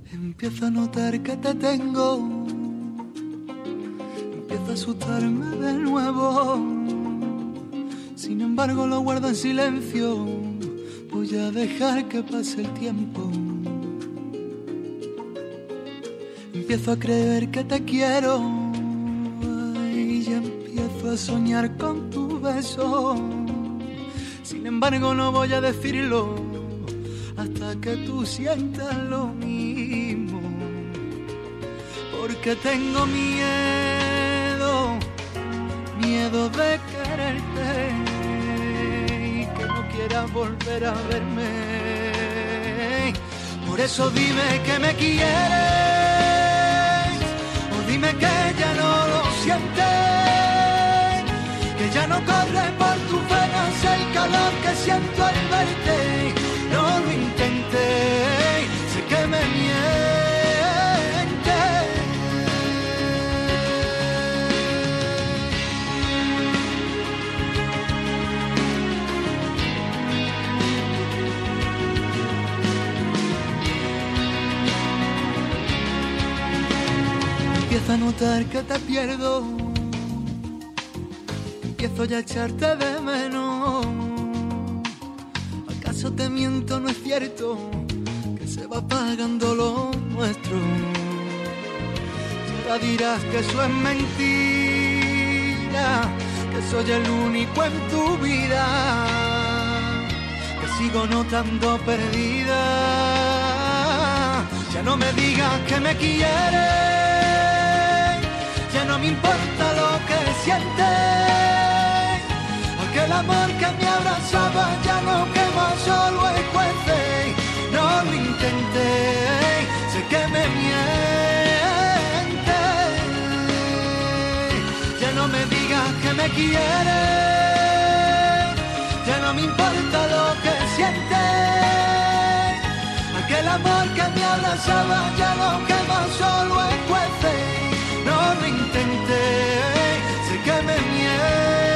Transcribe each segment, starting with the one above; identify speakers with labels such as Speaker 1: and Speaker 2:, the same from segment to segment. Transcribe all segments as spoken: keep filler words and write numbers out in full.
Speaker 1: Empiezo a notar que te tengo, empiezo a asustarme de nuevo. Sin embargo lo guardo en silencio, voy a dejar que pase el tiempo. Empiezo a creer que te quiero y ya empiezo a soñar con tu beso. Sin embargo no voy a decirlo hasta que tú sientas lo mismo, porque tengo miedo, miedo de quererte y que no quieras volver a verme. Por eso dime que me quieres, o dime que ya no lo sientes, que ya no corre por tus venas el calor que siento al verte. No lo intenté, sé que me mientes. Empiezo a notar que te pierdo, empiezo ya a echarte de menos. ¿Acaso te miento? No es cierto que se va apagando lo nuestro. Y ahora dirás que eso es mentira, que soy el único en tu vida, que sigo notando perdida. Ya no me digas que me quieres, ya no me importa lo que sientes. Aquel amor que me abrazaba ya no quema, solo escuece. No lo intenté, sé que me mientes. Ya no me digas que me quieres, ya no me importa lo que sientes. Aquel amor que me abrazaba ya no quema, solo escuece. No lo intenté, sé que me mientes.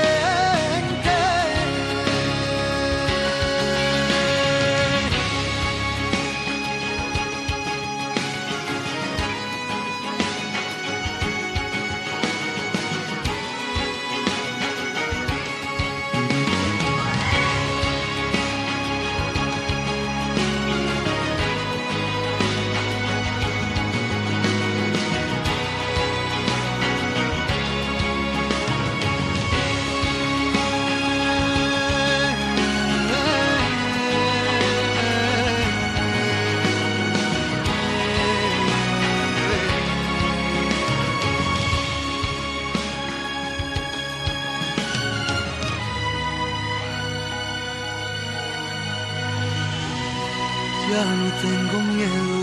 Speaker 1: Ya no tengo miedo,